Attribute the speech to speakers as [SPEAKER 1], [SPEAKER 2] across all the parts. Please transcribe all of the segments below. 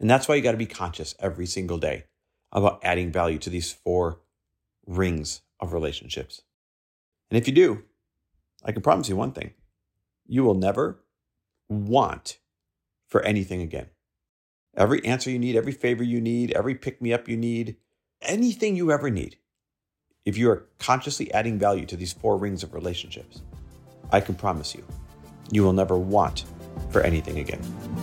[SPEAKER 1] And that's why you got to be conscious every single day about adding value to these 4 rings of relationships. And if you do, I can promise you one thing. You will never want for anything again. Every answer you need, every favor you need, every pick-me-up you need, anything you ever need, if you are consciously adding value to these 4 rings of relationships, I can promise you, you will never want for anything again.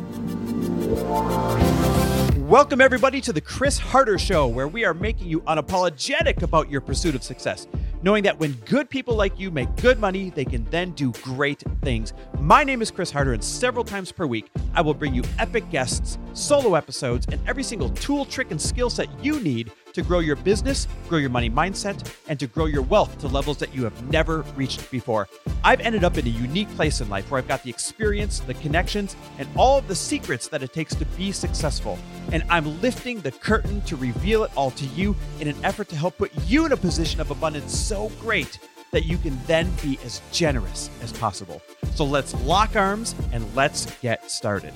[SPEAKER 2] Welcome, everybody, to the Chris Harder Show, where we are making you unapologetic about your pursuit of success, knowing that when good people like you make good money, they can then do great things. My name is Chris Harder, and several times per week, I will bring you epic guests, solo episodes, and every single tool, trick, and skill set you need to grow your business, grow your money mindset, and to grow your wealth to levels that you have never reached before. I've ended up in a unique place in life where I've got the experience, the connections, and all of the secrets that it takes to be successful. And I'm lifting the curtain to reveal it all to you in an effort to help put you in a position of abundance so great that you can then be as generous as possible. So let's lock arms and let's get started.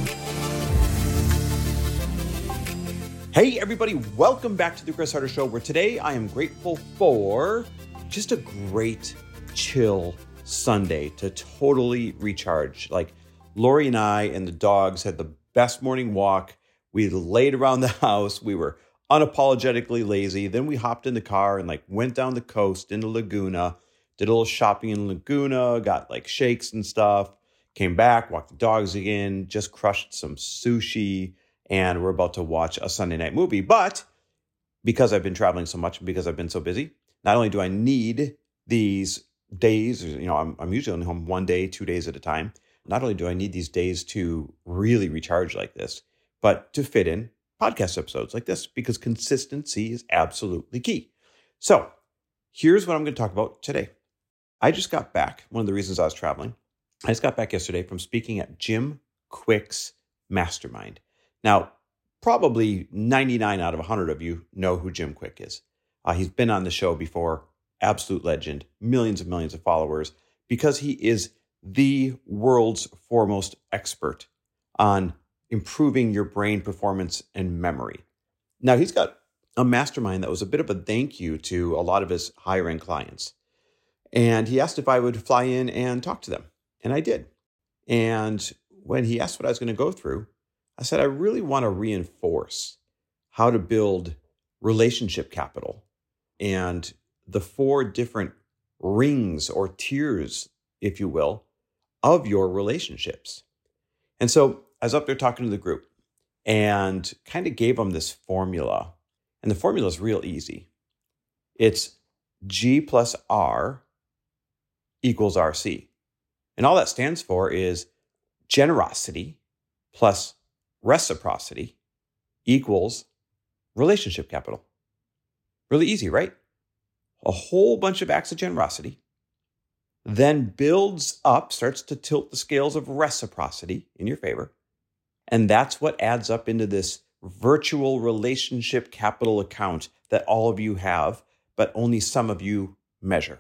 [SPEAKER 2] Hey, everybody, welcome back to the Chris Harder Show, where today I am grateful for just a great, chill Sunday to totally recharge. Like, Lori and I and the dogs had the best morning walk. We laid around the house. We were unapologetically lazy. Then we hopped in the car and went down the coast into Laguna, did a little shopping in Laguna, got shakes and stuff, came back, walked the dogs again, just crushed some sushi. And we're about to watch a Sunday night movie. But because I've been traveling so much and because I've been so busy, not only do I need these days, I'm usually only home 1 day, 2 days at a time. Not only do I need these days to really recharge like this, but to fit in podcast episodes like this, because consistency is absolutely key. So here's what I'm going to talk about today. I just got back. One of the reasons I was traveling, I just got back yesterday from speaking at Jim Kwik's Mastermind. Now, probably 99 out of 100 of you know who Jim Kwik is. He's been on the show before, absolute legend, millions and millions of followers, because he is the world's foremost expert on improving your brain performance and memory. Now, he's got a mastermind that was a bit of a thank you to a lot of his higher end clients. And he asked if I would fly in and talk to them. And I did. And when he asked what I was going to go through, I said, I really want to reinforce how to build relationship capital and the 4 different rings or tiers, if you will, of your relationships. And so I was up there talking to the group and kind of gave them this formula. And the formula is real easy. It's G plus R equals RC. And all that stands for is generosity plus reciprocity equals relationship capital. Really easy, right? A whole bunch of acts of generosity then builds up, starts to tilt the scales of reciprocity in your favor. And that's what adds up into this virtual relationship capital account that all of you have, but only some of you measure.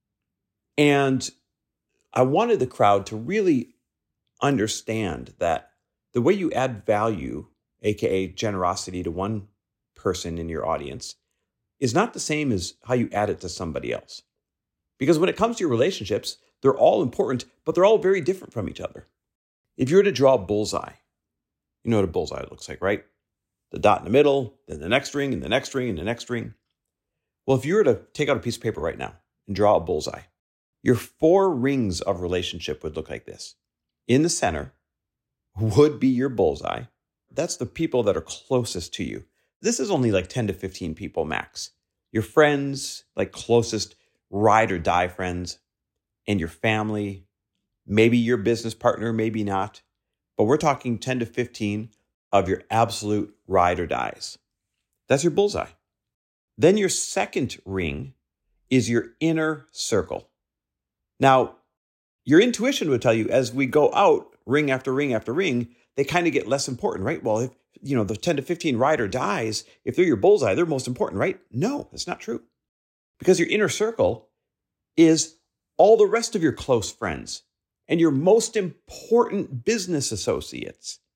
[SPEAKER 2] And I wanted the crowd to really understand that the way you add value, aka generosity, to one person in your audience is not the same as how you add it to somebody else. Because when it comes to your relationships, they're all important, but they're all very different from each other. If you were to draw a bullseye, you know what a bullseye looks like, right? The dot in the middle, then the next ring, and the next ring, and the next ring. Well, if you were to take out a piece of paper right now and draw a bullseye, your 4 rings of relationship would look like this. In the center would be your bullseye. That's the people that are closest to you. This is only 10 to 15 people max. Your friends, closest ride or die friends, and your family, maybe your business partner, maybe not. But we're talking 10 to 15 of your absolute ride or dies. That's your bullseye. Then your second ring is your inner circle. Now, your intuition would tell you as we go out, ring after ring after ring, they kind of get less important, right? Well, if the 10 to 15 ride or dies, if they're your bullseye, they're most important, right? No, that's not true. Because your inner circle is all the rest of your close friends and your most important business associates.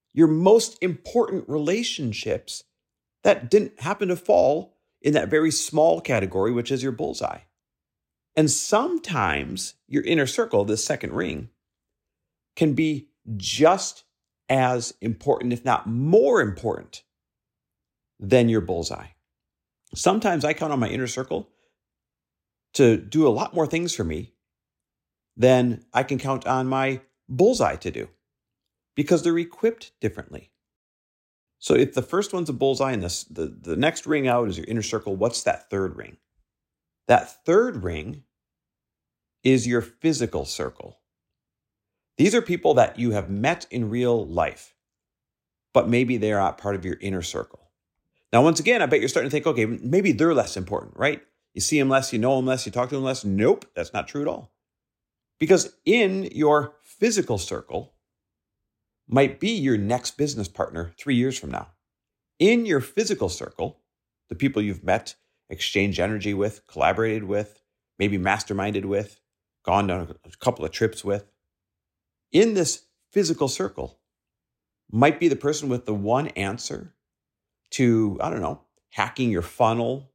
[SPEAKER 2] your most important relationships that didn't happen to fall in that very small category, which is your bullseye. And sometimes your inner circle, this second ring, can be just as important, if not more important, than your bullseye. Sometimes I count on my inner circle to do a lot more things for me than I can count on my bullseye to do, because they're equipped differently. So if the first one's a bullseye and the next ring out is your inner circle, what's that third ring? That third ring is your physical circle. These are people that you have met in real life, but maybe they're not part of your inner circle. Now, once again, I bet you're starting to think, okay, maybe they're less important, right? You see them less, you know them less, you talk to them less. Nope, that's not true at all. Because in your physical circle might be your next business partner 3 years from now. In your physical circle, the people you've met, exchanged energy with, collaborated with, maybe masterminded with, gone on a couple of trips with, in this physical circle might be the person with the one answer to, hacking your funnel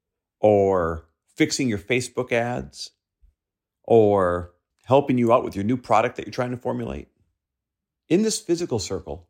[SPEAKER 2] or fixing your Facebook ads or helping you out with your new product that you're trying to formulate. In this physical circle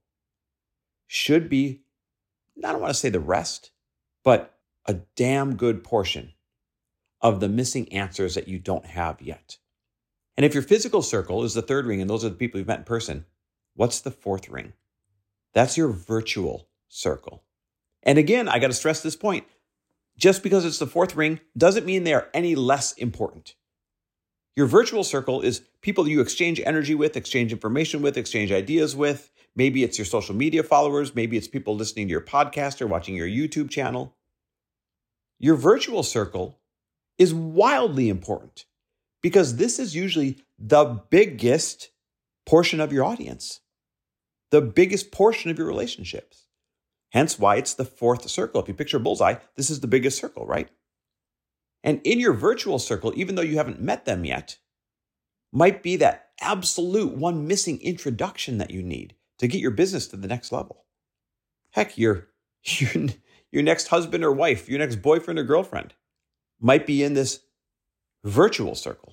[SPEAKER 2] should be, I don't want to say the rest, but a damn good portion of the missing answers that you don't have yet. And if your physical circle is the third ring and those are the people you've met in person, what's the fourth ring? That's your virtual circle. And again, I got to stress this point. Just because it's the fourth ring doesn't mean they are any less important. Your virtual circle is people you exchange energy with, exchange information with, exchange ideas with. Maybe it's your social media followers. Maybe it's people listening to your podcast or watching your YouTube channel. Your virtual circle is wildly important because this is usually the biggest portion of your audience, the biggest portion of your relationships. Hence why it's the fourth circle. If you picture a bullseye, this is the biggest circle, right? And in your virtual circle, even though you haven't met them yet, might be that absolute one missing introduction that you need to get your business to the next level. Heck, your next husband or wife, your next boyfriend or girlfriend might be in this virtual circle.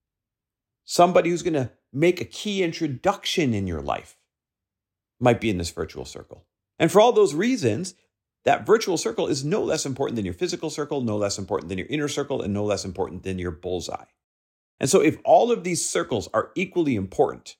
[SPEAKER 2] Somebody who's going to make a key introduction in your life might be in this virtual circle. And for all those reasons, that virtual circle is no less important than your physical circle, no less important than your inner circle, and no less important than your bullseye. And so if all of these circles are equally important,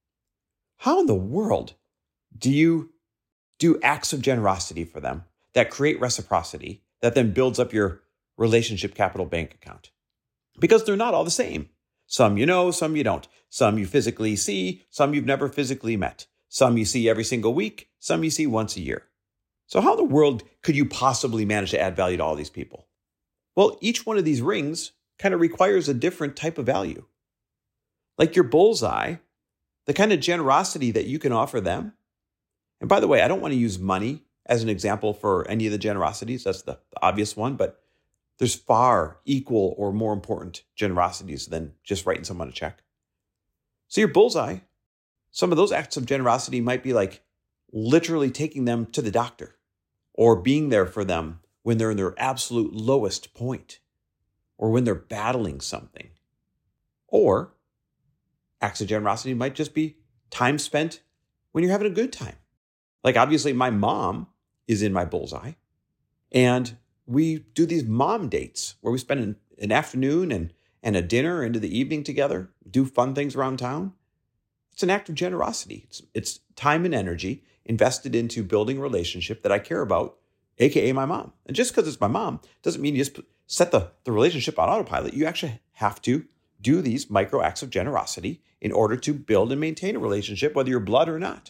[SPEAKER 2] how in the world do you do acts of generosity for them that create reciprocity that then builds up your relationship capital bank account? Because they're not all the same. Some you know, some you don't. Some you physically see, some you've never physically met. Some you see every single week, some you see once a year. So how in the world could you possibly manage to add value to all these people? Well, each one of these rings kind of requires a different type of value. Like your bullseye, the kind of generosity that you can offer them. And by the way, I don't want to use money as an example for any of the generosities. That's the obvious one, but there's far equal or more important generosities than just writing someone a check. So your bullseye, some of those acts of generosity might be like literally taking them to the doctor or being there for them when they're in their absolute lowest point or when they're battling something. Or acts of generosity might just be time spent when you're having a good time. Like obviously my mom is in my bullseye and we do these mom dates where we spend an afternoon and a dinner into the evening together, do fun things around town. It's an act of generosity. It's time and energy invested into building a relationship that I care about, aka my mom. And just because it's my mom doesn't mean you just set the relationship on autopilot. You actually have to do these micro acts of generosity in order to build and maintain a relationship, whether you're blood or not.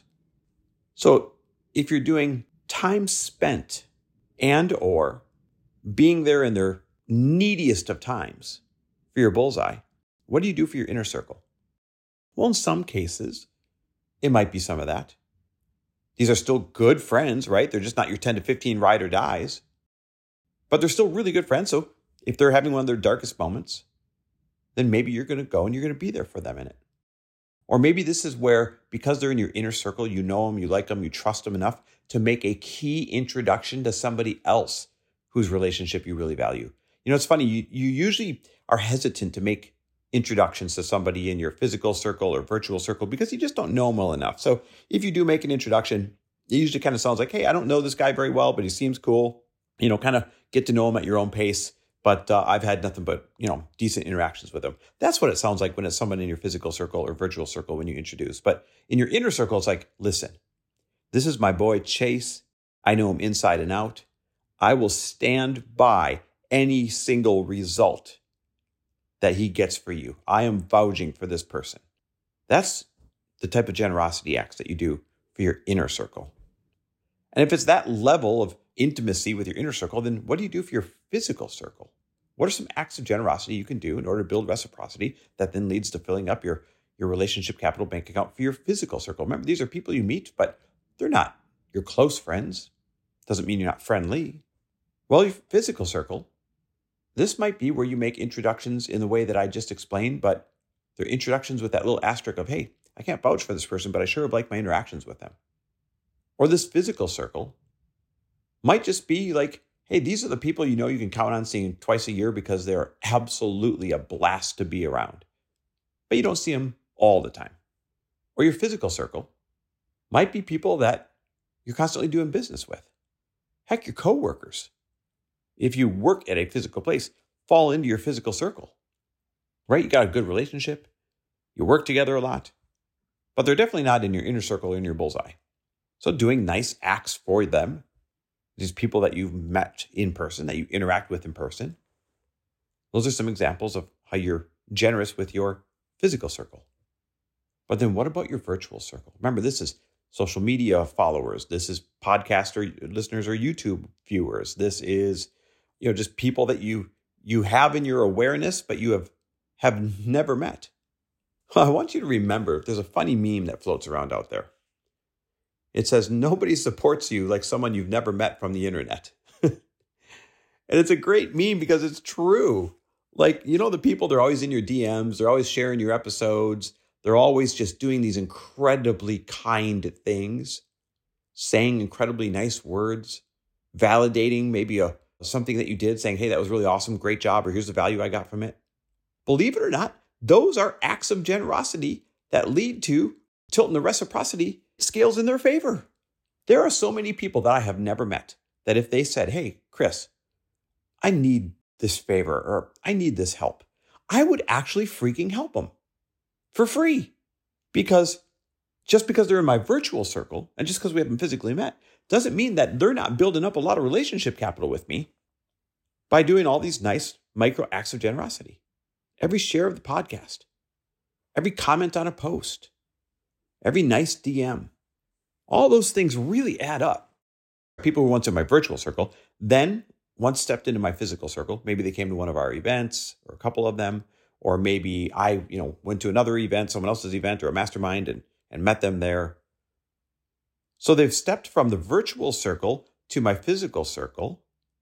[SPEAKER 2] So if you're doing time spent and or being there in their neediest of times for your bullseye, what do you do for your inner circle? Well, in some cases, it might be some of that. These are still good friends, right? They're just not your 10 to 15 ride or dies, but they're still really good friends. So if they're having one of their darkest moments, then maybe you're going to go and you're going to be there for them in it. Or maybe this is where, because they're in your inner circle, you know them, you like them, you trust them enough to make a key introduction to somebody else whose relationship you really value. You know, it's funny, you usually are hesitant to make introductions to somebody in your physical circle or virtual circle because you just don't know them well enough. So if you do make an introduction, it usually kind of sounds like, hey, I don't know this guy very well, but he seems cool. You know, kind of get to know him at your own pace. But I've had nothing but, decent interactions with him. That's what it sounds like when it's someone in your physical circle or virtual circle when you introduce. But in your inner circle, it's like, listen, this is my boy Chase. I know him inside and out. I will stand by any single result that he gets for you. I am vouching for this person. That's the type of generosity acts that you do for your inner circle. And if it's that level of intimacy with your inner circle, then what do you do for your physical circle? What are some acts of generosity you can do in order to build reciprocity that then leads to filling up your relationship capital bank account for your physical circle? Remember, these are people you meet, but they're not your close friends. Doesn't mean you're not friendly. Well, your physical circle, this might be where you make introductions in the way that I just explained, but they're introductions with that little asterisk of, hey, I can't vouch for this person, but I sure like my interactions with them. Or this physical circle might just be like, hey, these are the people you can count on seeing twice a year because they're absolutely a blast to be around. But you don't see them all the time. Or your physical circle might be people that you're constantly doing business with. Heck, your coworkers, if you work at a physical place, fall into your physical circle, right? You got a good relationship. You work together a lot, but they're definitely not in your inner circle or in your bullseye. So doing nice acts for them, these people that you've met in person, that you interact with in person, those are some examples of how you're generous with your physical circle. But then what about your virtual circle? Remember, this is social media followers. This is podcaster listeners or YouTube viewers. This is, just people that you have in your awareness, but you have never met. I want you to remember, there's a funny meme that floats around out there. It says, nobody supports you like someone you've never met from the internet. And it's a great meme because it's true. Like, the people, they're always in your DMs. They're always sharing your episodes. They're always just doing these incredibly kind things, saying incredibly nice words, validating maybe something that you did, saying, hey, that was really awesome. Great job. Or here's the value I got from it. Believe it or not, those are acts of generosity that lead to tilting the reciprocity scales in their favor. There are so many people that I have never met that if they said, hey, Chris, I need this favor or I need this help, I would actually freaking help them for free. Because just because they're in my virtual circle and just because we haven't physically met doesn't mean that they're not building up a lot of relationship capital with me by doing all these nice micro acts of generosity. Every share of the podcast, every comment on a post, every nice DM, all those things really add up. People who were once in my virtual circle, then once stepped into my physical circle. Maybe they came to one of our events or a couple of them, or maybe I, went to another event, someone else's event or a mastermind and met them there. So they've stepped from the virtual circle to my physical circle,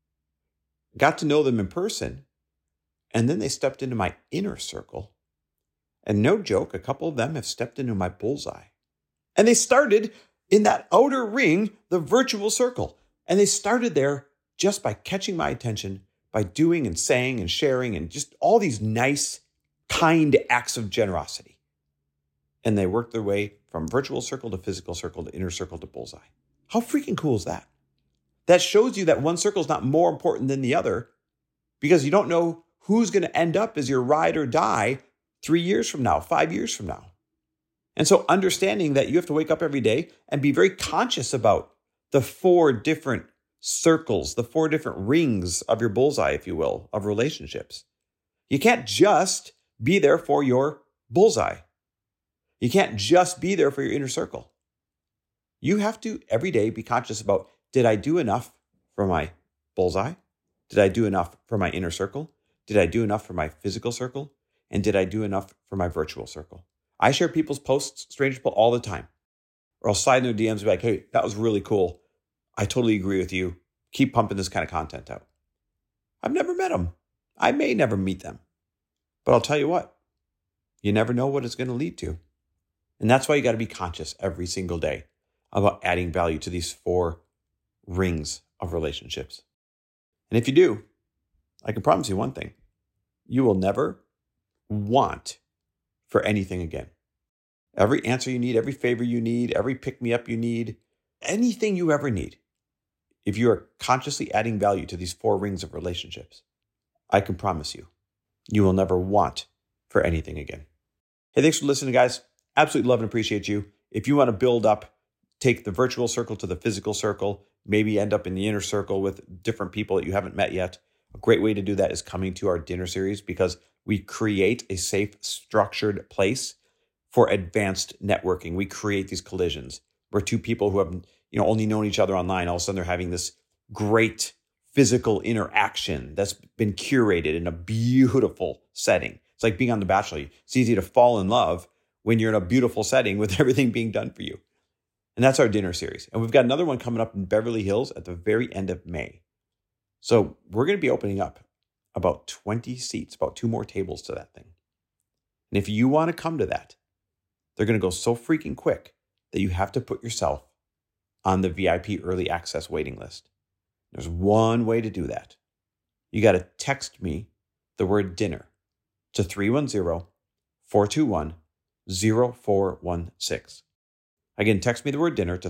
[SPEAKER 2] got to know them in person, and then they stepped into my inner circle. And no joke, a couple of them have stepped into my bullseye. And they started in that outer ring, the virtual circle. And they started there just by catching my attention, by doing and saying and sharing and just all these nice, kind acts of generosity. And they worked their way from virtual circle to physical circle to inner circle to bullseye. How freaking cool is that? That shows you that one circle is not more important than the other because you don't know who's going to end up as your ride or die 3 years from now, 5 years from now. And so understanding that you have to wake up every day and be very conscious about the 4 different circles, the 4 different rings of your bullseye, if you will, of relationships. You can't just be there for your bullseye. You can't just be there for your inner circle. You have to every day be conscious about, did I do enough for my bullseye? Did I do enough for my inner circle? Did I do enough for my physical circle? And did I do enough for my virtual circle? I share people's posts, strangers post all the time. Or I'll slide in their DMs and be like, hey, that was really cool. I totally agree with you. Keep pumping this kind of content out. I've never met them. I may never meet them. But I'll tell you what, you never know what it's going to lead to. And that's why you got to be conscious every single day about adding value to these 4 rings of relationships. And if you do, I can promise you one thing. You will never want for anything again. Every answer you need, every favor you need, every pick-me-up you need, anything you ever need, if you are consciously adding value to these 4 rings of relationships, I can promise you, you will never want for anything again. Hey, thanks for listening, guys. Absolutely love and appreciate you. If you want to build up, take the virtual circle to the physical circle, maybe end up in the inner circle with different people that you haven't met yet, a great way to do that is coming to our dinner series, because we create a safe, structured place for advanced networking. We create these collisions where 2 people who have only known each other online, all of a sudden they're having this great physical interaction that's been curated in a beautiful setting. It's like being on The Bachelor. It's easy to fall in love when you're in a beautiful setting with everything being done for you. And that's our dinner series. And we've got another one coming up in Beverly Hills at the very end of May. So we're going to be opening up about 20 seats, about 2 more tables to that thing. And if you want to come to that, they're going to go so freaking quick that you have to put yourself on the VIP early access waiting list. There's one way to do that. You got to text me the word dinner to 310-421-0416. Again, text me the word dinner to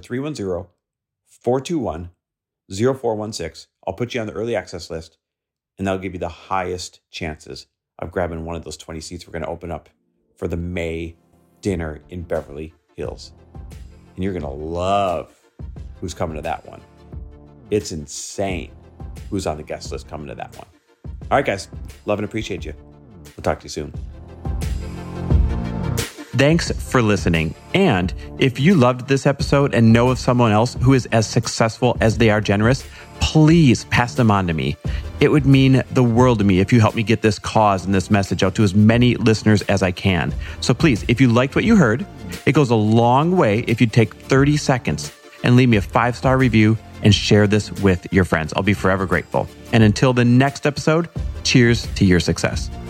[SPEAKER 2] 310-421-0416. I'll put you on the early access list, and that'll give you the highest chances of grabbing one of those 20 seats we're going to open up for the May dinner in Beverly Hills. And you're going to love who's coming to that one. It's insane who's on the guest list coming to that one. All right, guys. Love and appreciate you. We'll talk to you soon.
[SPEAKER 1] Thanks for listening. And if you loved this episode and know of someone else who is as successful as they are generous, please pass them on to me. It would mean the world to me if you help me get this cause and this message out to as many listeners as I can. So please, if you liked what you heard, it goes a long way if you take 30 seconds and leave me a 5-star review and share this with your friends. I'll be forever grateful. And until the next episode, cheers to your success.